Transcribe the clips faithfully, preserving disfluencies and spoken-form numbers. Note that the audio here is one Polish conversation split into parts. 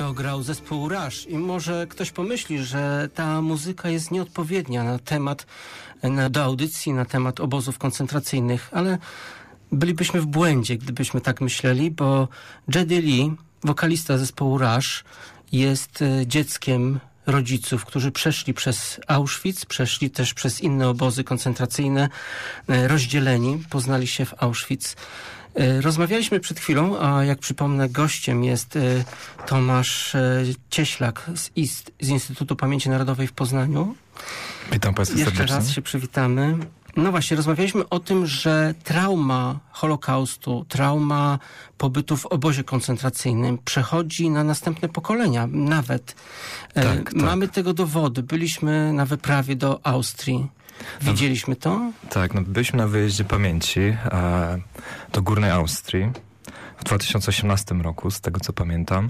To grał zespół Rush i może ktoś pomyśli, że ta muzyka jest nieodpowiednia na temat, na, do audycji na temat obozów koncentracyjnych, ale bylibyśmy w błędzie, gdybyśmy tak myśleli, bo Geddy Lee, wokalista zespołu Rush, jest dzieckiem rodziców, którzy przeszli przez Auschwitz, przeszli też przez inne obozy koncentracyjne, rozdzieleni, poznali się w Auschwitz. Rozmawialiśmy przed chwilą, a jak przypomnę, gościem jest Tomasz Cieślak z, Ist, z Instytutu Pamięci Narodowej w Poznaniu. Witam Państwa Jeszcze serdecznie. raz się przywitamy. No właśnie, rozmawialiśmy o tym, że trauma Holokaustu, trauma pobytu w obozie koncentracyjnym przechodzi na następne pokolenia nawet. Tak, e, tak. Mamy tego dowody. Byliśmy na wyprawie do Austrii. Widzieliśmy to? Tak, no byliśmy na wyjeździe pamięci e, do Górnej Austrii w dwa tysiące osiemnastym roku, z tego co pamiętam.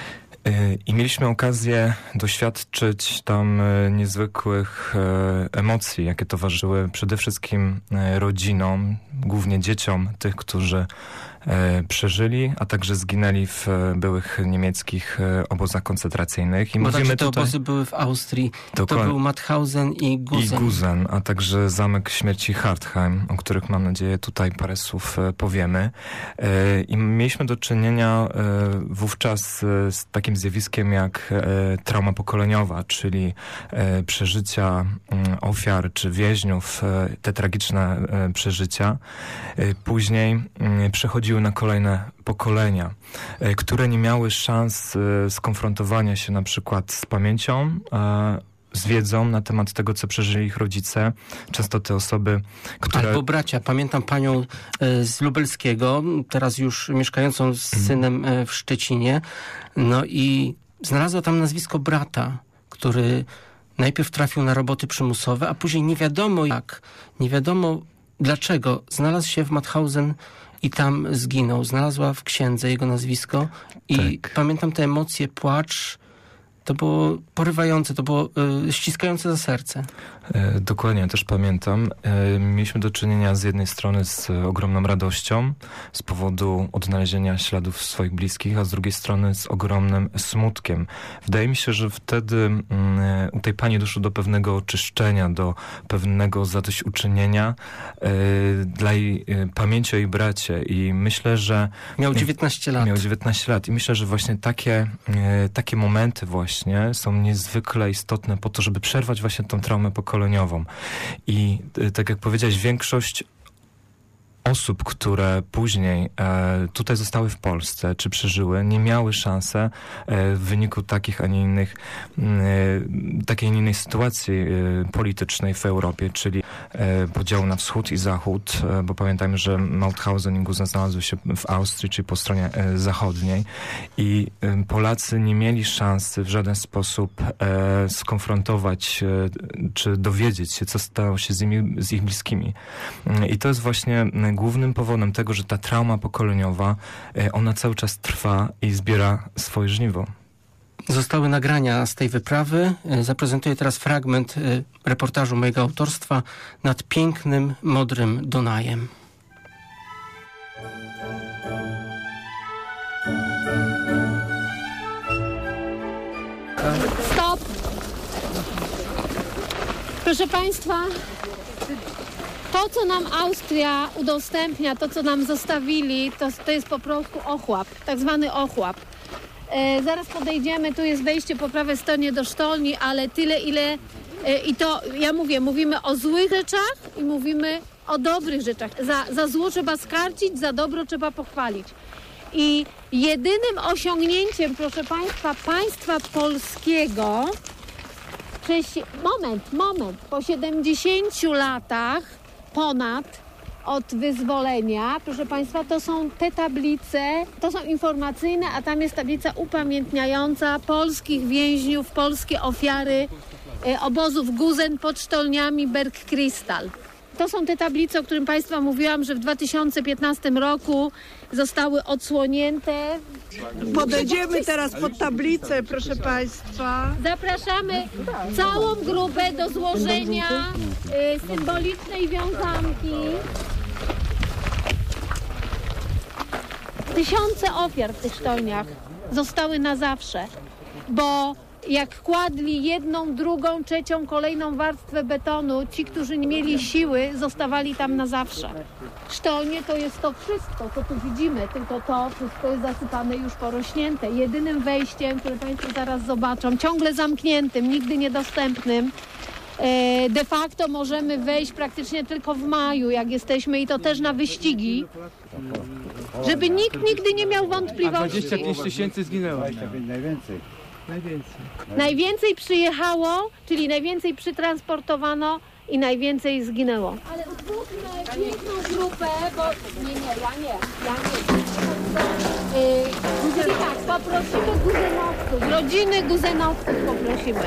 E, I mieliśmy okazję doświadczyć tam e, niezwykłych e, emocji, jakie towarzyszyły przede wszystkim e, rodzinom, głównie dzieciom tych, którzy e, przeżyli, a także zginęli w e, byłych niemieckich e, obozach koncentracyjnych. I Bo mówimy także te tutaj... obozy były w Austrii. Dokładnie. To był Mauthausen i Gusen. I Gusen, a także Zamek Śmierci Hartheim, o których mam nadzieję tutaj parę słów e, powiemy. E, I mieliśmy do czynienia e, wówczas e, z takim zjawiskiem jak e, trauma pokoleniowa, czyli e, przeżycia m, ofiar czy więźniów, e, te tragiczne e, przeżycia. E, później m, przechodziły na kolejne pokolenia, e, które nie miały szans e, skonfrontowania się na przykład z pamięcią, e, z wiedzą na temat tego, co przeżyli ich rodzice. Często te osoby, które... Albo bracia. Pamiętam panią e, z Lubelskiego, teraz już mieszkającą z synem e, w Szczecinie. No i znalazła tam nazwisko brata, który najpierw trafił na roboty przymusowe, a później nie wiadomo jak, nie wiadomo dlaczego, znalazł się w Mauthausen i tam zginął. Znalazła w księdze jego nazwisko i Tak. pamiętam te emocje, płacz. To było porywające, to było y, ściskające za serce. E, dokładnie, ja też pamiętam. E, mieliśmy do czynienia z jednej strony z e, ogromną radością z powodu odnalezienia śladów swoich bliskich, a z drugiej strony z ogromnym smutkiem. Wydaje mi się, że wtedy mm, u tej pani doszło do pewnego oczyszczenia, do pewnego zadośćuczynienia e, dla jej e, pamięci o jej bracie i myślę, że... Miał dziewiętnaście lat. Miał dziewiętnaście lat i myślę, że właśnie takie, e, takie momenty właśnie są niezwykle istotne po to, żeby przerwać właśnie tą traumę pokoleniową. I e, tak jak powiedziałeś, większość osób, które później e, tutaj zostały w Polsce, czy przeżyły, nie miały szansy e, w wyniku takich, a nie innych, e, takiej, a nie innej sytuacji e, politycznej w Europie, czyli e, podziału na wschód i zachód, e, bo pamiętajmy, że Mauthausen i Gusen znalazły się w Austrii, czyli po stronie e, zachodniej i e, Polacy nie mieli szansy w żaden sposób e, skonfrontować e, czy dowiedzieć się, co stało się z, nimi, z ich bliskimi. E, I to jest właśnie głównym powodem tego, że ta trauma pokoleniowa, ona cały czas trwa i zbiera swoje żniwo. Zostały nagrania z tej wyprawy. Zaprezentuję teraz fragment reportażu mojego autorstwa nad pięknym, modrym Dunajem. Stop! Proszę Państwa, to, co nam Austria udostępnia, to, co nam zostawili, to, to jest po prostu ochłap, tak zwany ochłap. E, zaraz podejdziemy, tu jest wejście po prawej stronie do sztolni, ale tyle, ile... E, I to, ja mówię, mówimy o złych rzeczach i mówimy o dobrych rzeczach. Za, za zło trzeba skarcić, za dobro trzeba pochwalić. I jedynym osiągnięciem, proszę Państwa, państwa polskiego... Przez, moment, moment, po siedemdziesięciu latach ponad od wyzwolenia, proszę Państwa, to są te tablice, to są informacyjne, a tam jest tablica upamiętniająca polskich więźniów, polskie ofiary e, obozów Gusen pod sztolniami Bergkristall. To są te tablice, o którym Państwa mówiłam, że w dwa tysiące piętnastym roku zostały odsłonięte. Podejdziemy teraz pod tablicę, proszę Państwa. Zapraszamy całą grupę do złożenia y, symbolicznej wiązanki. Tysiące ofiar w tych sztolniach. zostały na zawsze, bo jak kładli jedną, drugą, trzecią, kolejną warstwę betonu, ci, którzy nie mieli siły, zostawali tam na zawsze. Sztolnie to jest to wszystko, co tu widzimy, tylko to wszystko jest zasypane już porośnięte. Jedynym wejściem, które Państwo zaraz zobaczą, ciągle zamkniętym, nigdy niedostępnym, de facto możemy wejść praktycznie tylko w maju, jak jesteśmy, i to też na wyścigi, żeby nikt nigdy nie miał wątpliwości. A dwadzieścia pięć tysięcy zginęło. Najwięcej. Najwięcej. Najwięcej przyjechało, czyli najwięcej przytransportowano i najwięcej zginęło. Ale utwórzmy piękną grupę, bo... Nie, nie, ja nie, ja nie. Yy, czyli tak, poprosimy guzenowców, rodziny guzenowców poprosimy.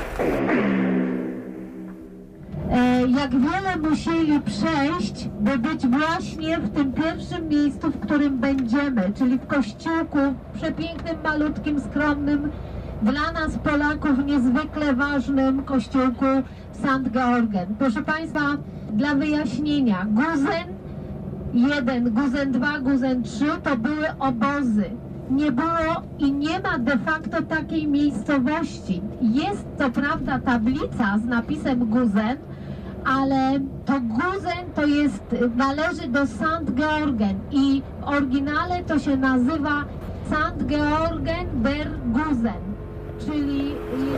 Jak wiele musieli przejść, by być właśnie w tym pierwszym miejscu, w którym będziemy, czyli w kościółku przepięknym, malutkim, skromnym, dla nas Polaków niezwykle ważnym kościółku Sankt Georgen. Proszę Państwa, dla wyjaśnienia, Guzen jeden, Guzen dwa, Guzen trzy to były obozy. Nie było i nie ma de facto takiej miejscowości. Jest co prawda tablica z napisem Guzen, ale to Guzen to jest, należy do Sankt Georgen i w oryginale to się nazywa Sankt Georgen der Guzen, czyli...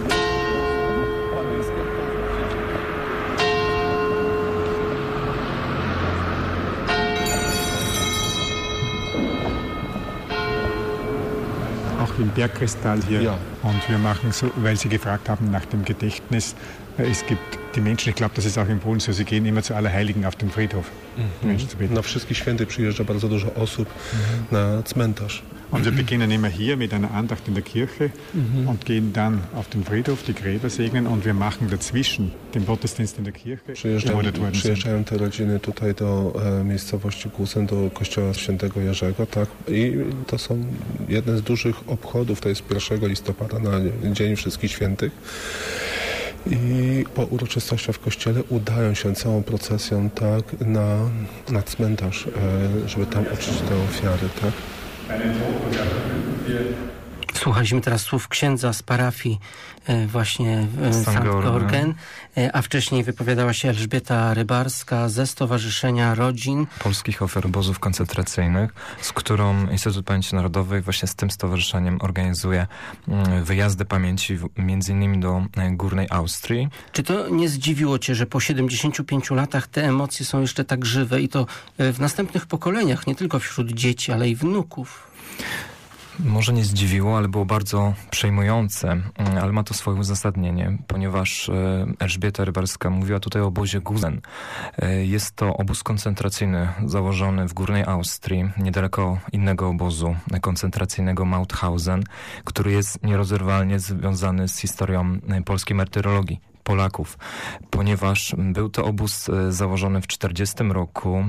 Auch im Bergkristall hier. Ja. Und wir machen so, weil Sie gefragt haben nach dem Gedächtnis, es gibt die Menschen, ich glaube, das ist auch in Polen so, sie gehen immer zu Allerheiligen auf den Friedhof. Mhm. Na wszystkich świętych przyjeżdża bardzo dużo osób mhm. na cmentarz. Und wir beginnen immer hier mit einer Andacht in der Kirche mhm. und gehen dann auf den Friedhof, die Gräber segnen und wir machen dazwischen den Gottesdienst in der Kirche. Przyjeżdżają, przyjeżdżają te rodziny tutaj do e, miejscowości Guzen, do kościoła świętego Jerzego, tak? I to są jedne z dużych obchodów, to jest pierwszego listopada na Dzień Wszystkich Świętych. I po uroczystościach w kościele udają się całą procesją tak na, na cmentarz, e, żeby tam uczcić te ofiary, tak? Słuchaliśmy teraz słów księdza z parafii e, właśnie e, Sankt Georgen, e, a wcześniej wypowiadała się Elżbieta Rybarska ze Stowarzyszenia Rodzin Polskich Ofiar Obozów Koncentracyjnych, z którą Instytut Pamięci Narodowej właśnie z tym stowarzyszeniem organizuje mm, wyjazdy pamięci w, między innymi do e, Górnej Austrii. Czy to nie zdziwiło Cię, że po siedemdziesięciu pięciu latach te emocje są jeszcze tak żywe i to e, w następnych pokoleniach, nie tylko wśród dzieci, ale i wnuków? Może nie zdziwiło, ale było bardzo przejmujące, ale ma to swoje uzasadnienie, ponieważ Elżbieta Rybarska mówiła tutaj o obozie Guzen. Jest to obóz koncentracyjny założony w Górnej Austrii, niedaleko innego obozu koncentracyjnego Mauthausen, który jest nierozerwalnie związany z historią polskiej martyrologii Polaków, ponieważ był to obóz założony w czterdziestym roku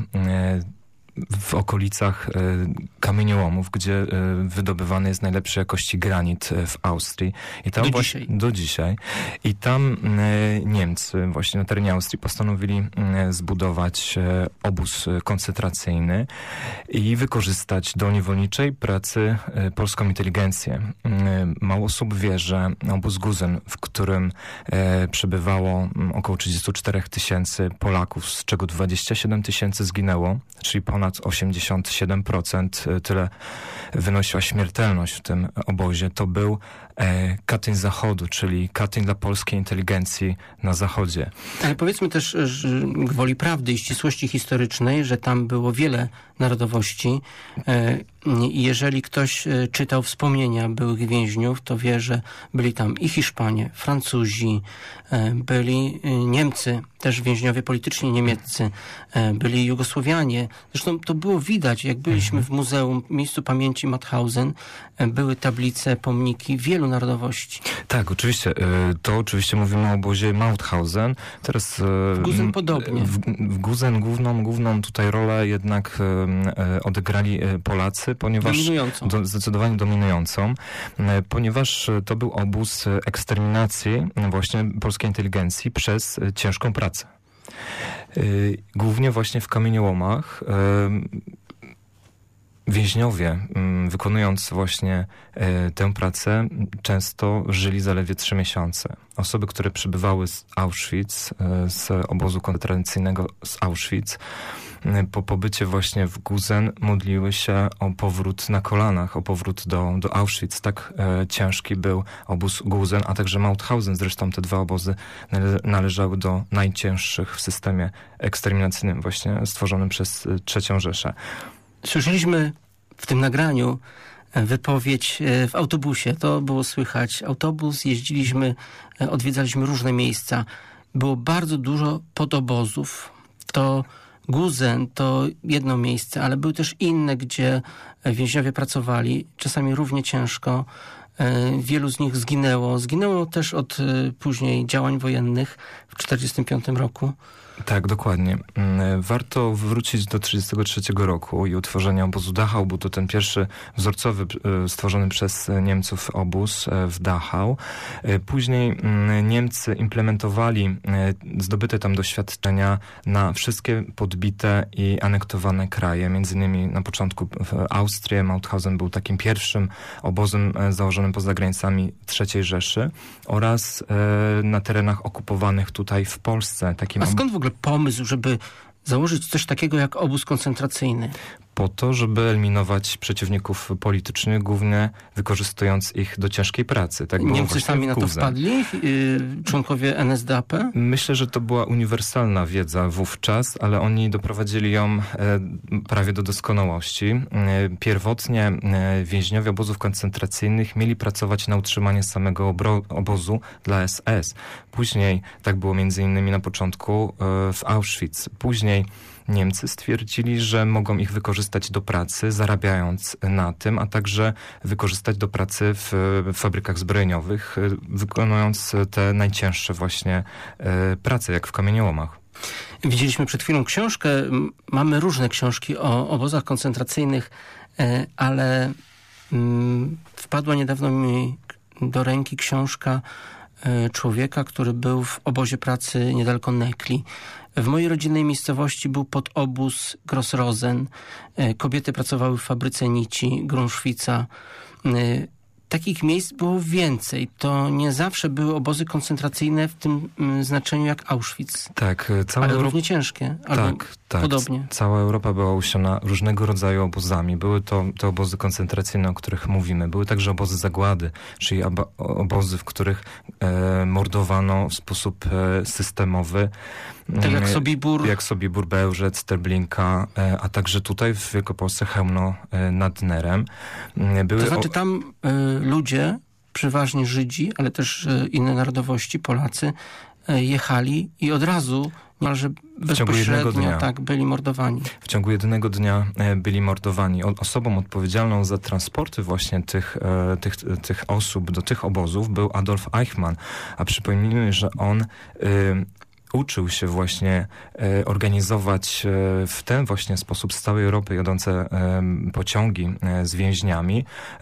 w okolicach e, kamieniołomów, gdzie e, wydobywany jest najlepszej jakości granit e, w Austrii. I tam do właśnie, dzisiaj. Do dzisiaj. I tam e, Niemcy właśnie na terenie Austrii postanowili e, zbudować e, obóz koncentracyjny i wykorzystać do niewolniczej pracy e, polską inteligencję. E, mało osób wie, że obóz Guzen, w którym e, przebywało około trzydzieści cztery tysięcy Polaków, z czego dwadzieścia siedem tysięcy zginęło, czyli ponad osiemdziesiąt siedem procent, tyle wynosiła śmiertelność w tym obozie. To był e, Katyń Zachodu, czyli Katyń dla polskiej inteligencji na Zachodzie. Ale powiedzmy też, że gwoli prawdy i ścisłości historycznej, że tam było wiele narodowości e, i jeżeli ktoś e, czytał wspomnienia byłych więźniów, to wie, że byli tam i Hiszpanie, Francuzi, e, byli e, Niemcy, też więźniowie polityczni niemieccy, e, byli Jugosłowianie. Zresztą to było widać, jak byliśmy w muzeum, miejscu pamięci Mauthausen, e, były tablice, pomniki wielu narodowości. Tak, oczywiście. To oczywiście mówimy o obozie Mauthausen. Teraz w Guzen podobnie. W, w Guzen główną, główną tutaj rolę jednak e, odegrali Polacy, ponieważ dominującą. Do, zdecydowanie dominującą, e, ponieważ to był obóz eksterminacji właśnie polskiej inteligencji przez ciężką pracę. E, głównie właśnie w kamieniołomach. E, więźniowie, wykonując właśnie tę pracę, często żyli zaledwie trzy miesiące. Osoby, które przybywały z Auschwitz, z obozu koncentracyjnego z Auschwitz, po pobycie właśnie w Gusen modliły się o powrót na kolanach, o powrót do, do Auschwitz. Tak e, ciężki był obóz Gusen, a także Mauthausen. Zresztą te dwa obozy nale należały do najcięższych w systemie eksterminacyjnym, właśnie stworzonym przez trzecią Rzeszę. Słyszeliśmy w tym nagraniu wypowiedź w autobusie. To było słychać. Autobus, jeździliśmy, odwiedzaliśmy różne miejsca. Było bardzo dużo podobozów. To Gusen to jedno miejsce, ale były też inne, gdzie więźniowie pracowali, czasami równie ciężko. Wielu z nich zginęło. Zginęło też od później działań wojennych w tysiąc dziewięćset czterdziestym piątym roku. Tak, dokładnie. Warto wrócić do tysiąc dziewięćset trzydziestego trzeciego roku i utworzenia obozu Dachau. Był to ten pierwszy wzorcowy, stworzony przez Niemców obóz w Dachau. Później Niemcy implementowali zdobyte tam doświadczenia na wszystkie podbite i anektowane kraje. Między innymi na początku w Austrii. Mauthausen był takim pierwszym obozem założonym poza granicami trzeciej Rzeszy oraz na terenach okupowanych tutaj w Polsce. Takim A skąd w ogóle pomysł, żeby założyć coś takiego jak obóz koncentracyjny? Po to, żeby eliminować przeciwników politycznych, głównie wykorzystując ich do ciężkiej pracy. Tak było Niemcy sami na to Gusen. wpadli? Yy, członkowie N S D A P? Myślę, że to była uniwersalna wiedza wówczas, ale oni doprowadzili ją e, prawie do doskonałości. E, pierwotnie e, więźniowie obozów koncentracyjnych mieli pracować na utrzymanie samego obro, obozu dla S S. Później, tak było między innymi na początku e, w Auschwitz. Później Niemcy stwierdzili, że mogą ich wykorzystać do pracy, zarabiając na tym, a także wykorzystać do pracy w fabrykach zbrojeniowych, wykonując te najcięższe właśnie prace, jak w kamieniołomach. Widzieliśmy przed chwilą książkę. Mamy różne książki o obozach koncentracyjnych, ale wpadła niedawno mi do ręki książka człowieka, który był w obozie pracy niedaleko Nekli. W mojej rodzinnej miejscowości był podobóz Grossrosen. Kobiety pracowały w fabryce nici Grunschwitza. Takich miejsc było więcej. To nie zawsze były obozy koncentracyjne w tym znaczeniu jak Auschwitz. Tak, cała ale Europa... równie ciężkie, albo tak, tak. podobnie. Cała Europa była usiana różnego rodzaju obozami. Były to te obozy koncentracyjne, o których mówimy. Były także obozy zagłady, czyli obozy, w których e, mordowano w sposób e, systemowy. Tak jak Sobibór. Jak Sobibór, Bełżec, Treblinka, e, a także tutaj w Wielkopolsce Chełmno e, nad Nerem. Były to znaczy tam e, ludzie, przeważnie Żydzi, ale też e, inne narodowości, Polacy, e, jechali i od razu niemalże bezpośrednio tak, byli mordowani. W ciągu jednego dnia e, byli mordowani. O, osobą odpowiedzialną za transporty właśnie tych, e, tych, tych osób do tych obozów był Adolf Eichmann. A przypomnijmy, że on... E, uczył się właśnie e, organizować e, w ten właśnie sposób z całej Europy jadące e, pociągi e, z więźniami, e,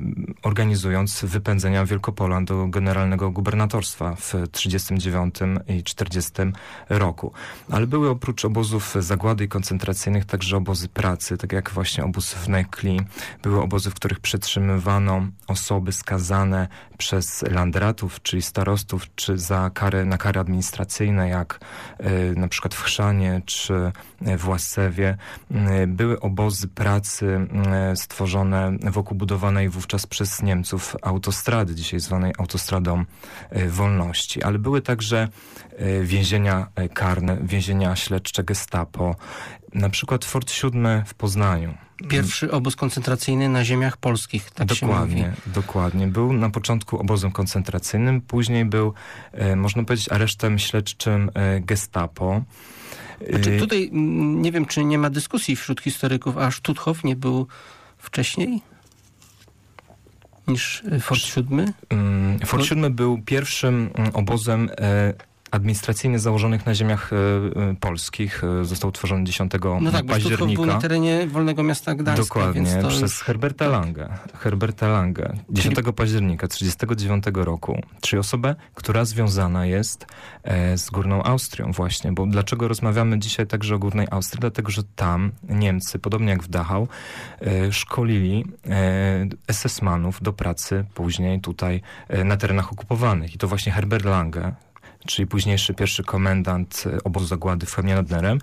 organizując wypędzenia Wielkopolan do generalnego gubernatorstwa w trzydziestym dziewiątym i czterdziestym roku. Ale były oprócz obozów zagłady i koncentracyjnych także obozy pracy, tak jak właśnie obóz w Nekli. Były obozy, w których przetrzymywano osoby skazane przez landratów, czyli starostów, czy za kary, na kary administracyjne, jak y, na przykład w Chrzanie czy w Łasewie. Y, były obozy pracy y, stworzone wokół budowanej wówczas przez Niemców autostrady, dzisiaj zwanej autostradą y, wolności. Ale były także y, więzienia karne, więzienia śledcze Gestapo. Na przykład Fort siódmy w Poznaniu. Pierwszy obóz koncentracyjny na ziemiach polskich, tak dokładnie, się mówi. Dokładnie. Był na początku obozem koncentracyjnym, później był, e, można powiedzieć, aresztem śledczym e, Gestapo. Znaczy, tutaj nie wiem, czy nie ma dyskusji wśród historyków, a Stutthof nie był wcześniej niż Fort siódmy? Fort siódmy był pierwszym obozem e, administracyjnie założonych na ziemiach e, polskich. E, został utworzony dziesiątego no tak, października. Bo był na terenie Wolnego Miasta Gdańska. Dokładnie, więc to przez już... Herberta tak. Lange. Herberta Lange. dziesiątego października tysiąc dziewięćset trzydziestego dziewiątego roku. Czyli osobę, która związana jest e, z Górną Austrią właśnie. Bo dlaczego rozmawiamy dzisiaj także o Górnej Austrii? Dlatego, że tam Niemcy, podobnie jak w Dachau, e, szkolili e, es es manów do pracy później tutaj e, na terenach okupowanych. I to właśnie Herbert Lange, czyli późniejszy pierwszy komendant obozu zagłady w Chełmie nad Nerem,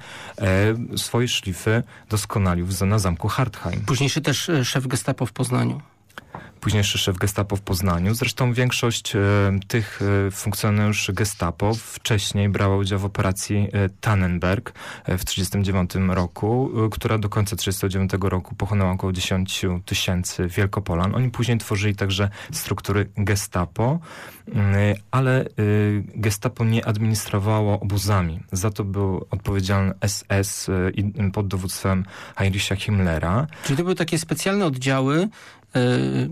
e, swoje szlify doskonalił na zamku Hartheim. Późniejszy też szef Gestapo w Poznaniu. Późniejszy szef Gestapo w Poznaniu. Zresztą większość e, tych e, funkcjonariuszy Gestapo wcześniej brała udział w operacji e, Tannenberg e, w tysiąc dziewięćset trzydziestym dziewiątym roku, e, która do końca tysiąc dziewięćset trzydziestego dziewiątego roku pochłonęła około dziesięć tysięcy Wielkopolan. Oni później tworzyli także struktury Gestapo, e, ale e, Gestapo nie administrowało obozami. Za to był odpowiedzialny es es e, i, pod dowództwem Heinricha Himmlera. Czyli to były takie specjalne oddziały, e,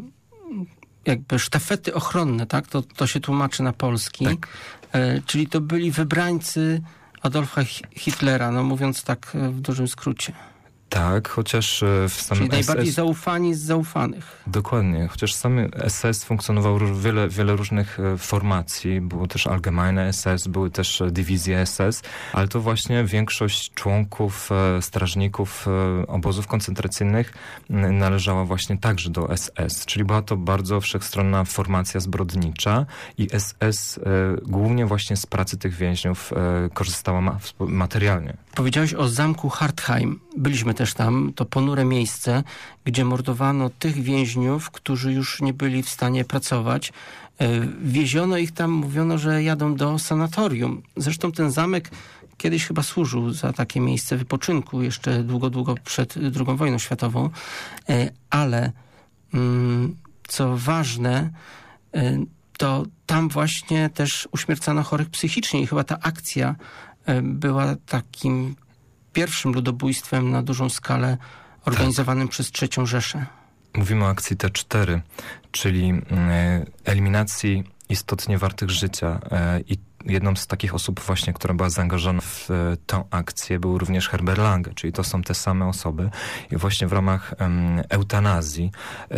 jakby sztafety ochronne, tak? To, to się tłumaczy na polski. Tak. E, czyli to byli wybrańcy Adolfa Hitlera, no mówiąc tak w dużym skrócie. Tak, chociaż w samym Czyli najbardziej es es... zaufani z zaufanych. Dokładnie, chociaż sam es es funkcjonował wiele, wiele różnych formacji. Było też Allgemeine es es, były też dywizje es es, ale to właśnie większość członków, strażników obozów koncentracyjnych należała właśnie także do es es. Czyli była to bardzo wszechstronna formacja zbrodnicza i es es głównie właśnie z pracy tych więźniów korzystała ma- materialnie. Powiedziałeś o zamku Hartheim. Byliśmy też tam. To ponure miejsce, gdzie mordowano tych więźniów, którzy już nie byli w stanie pracować. Wieziono ich tam, mówiono, że jadą do sanatorium. Zresztą ten zamek kiedyś chyba służył za takie miejsce wypoczynku, jeszcze długo, długo przed drugą wojną światową. Ale co ważne, to tam właśnie też uśmiercano chorych psychicznie i chyba ta akcja była takim pierwszym ludobójstwem na dużą skalę organizowanym tak. przez trzecią Rzeszę. Mówimy o akcji T cztery, czyli eliminacji istotnie wartych życia i jedną z takich osób właśnie, która była zaangażowana w tę akcję, był również Herbert Lange, czyli to są te same osoby. I właśnie w ramach um, eutanazji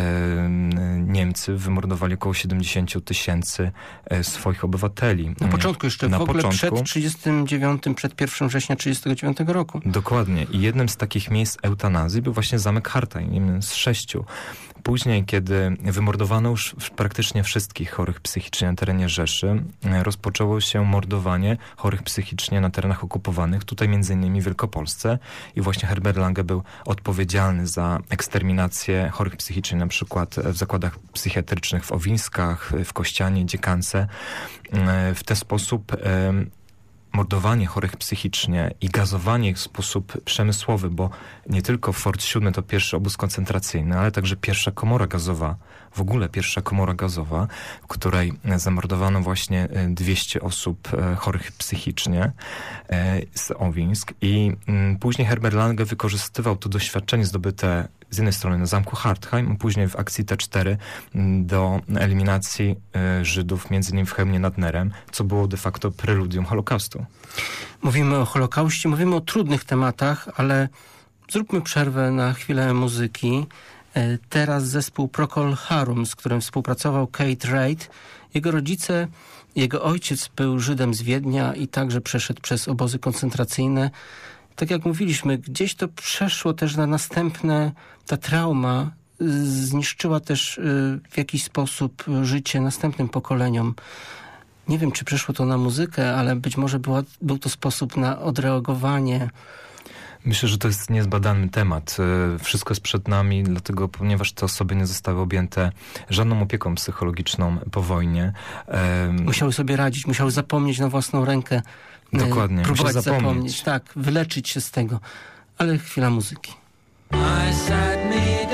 um, Niemcy wymordowali około siedemdziesiąt tysięcy um, swoich obywateli. Na początku jeszcze, Na w ogóle początku. przed trzydziestym dziewiątym, przed pierwszego września tysiąc dziewięćset trzydziestego dziewiątego roku. Dokładnie. I jednym z takich miejsc eutanazji był właśnie zamek Hartheim, jednym z sześciu. Później, kiedy wymordowano już praktycznie wszystkich chorych psychicznie na terenie Rzeszy, rozpoczęło się mordowanie chorych psychicznie na terenach okupowanych, tutaj między innymi w Wielkopolsce. I właśnie Herbert Lange był odpowiedzialny za eksterminację chorych psychicznie, na przykład w zakładach psychiatrycznych w Owińskach, w Kościanie, Dziekance. W ten sposób mordowanie chorych psychicznie i gazowanie ich w sposób przemysłowy, bo nie tylko Fort siódmy to pierwszy obóz koncentracyjny, ale także pierwsza komora gazowa, w ogóle pierwsza komora gazowa, w której zamordowano właśnie dwieście osób chorych psychicznie z Owińsk i później Herbert Lange wykorzystywał to doświadczenie zdobyte z jednej strony na zamku Hartheim, a później w akcji T cztery do eliminacji Żydów, między innymi w Chełmie nad Nerem, co było de facto preludium Holokaustu. Mówimy o Holokauście, mówimy o trudnych tematach, ale zróbmy przerwę na chwilę muzyki. Teraz zespół Procol Harum, z którym współpracował Kate Reid. Jego rodzice, jego ojciec był Żydem z Wiednia i także przeszedł przez obozy koncentracyjne. Tak jak mówiliśmy, gdzieś to przeszło też na następne, ta trauma zniszczyła też w jakiś sposób życie następnym pokoleniom. Nie wiem, czy przeszło to na muzykę, ale być może była, był to sposób na odreagowanie. Myślę, że to jest niezbadany temat. Wszystko jest przed nami, dlatego, ponieważ te osoby nie zostały objęte żadną opieką psychologiczną po wojnie. Musiały sobie radzić, musiały zapomnieć na własną rękę. Dokładnie, próbować zapomnieć. zapomnieć, tak, wyleczyć się z tego. Ale chwila muzyki. I